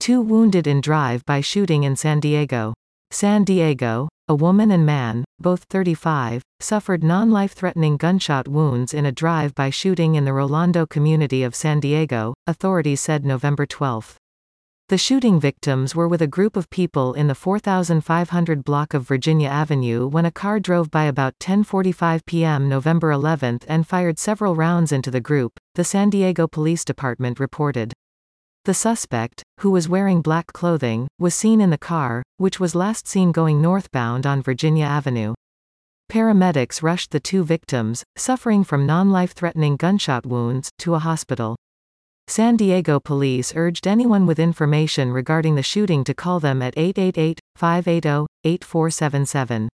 2 wounded in drive-by shooting in San Diego. San Diego, a woman and man, both 35, suffered non-life-threatening gunshot wounds in a drive-by shooting in the Rolando community of San Diego, authorities said November 12. The shooting victims were with a group of people in the 4500 block of Virginia Avenue when a car drove by about 10:45 p.m. November 11 and fired several rounds into the group, the San Diego Police Department reported. The suspect, who was wearing black clothing, was seen in the car, which was last seen going northbound on Virginia Avenue. Paramedics rushed the 2 victims, suffering from non-life-threatening gunshot wounds, to a hospital. San Diego police urged anyone with information regarding the shooting to call them at 888-580-8477.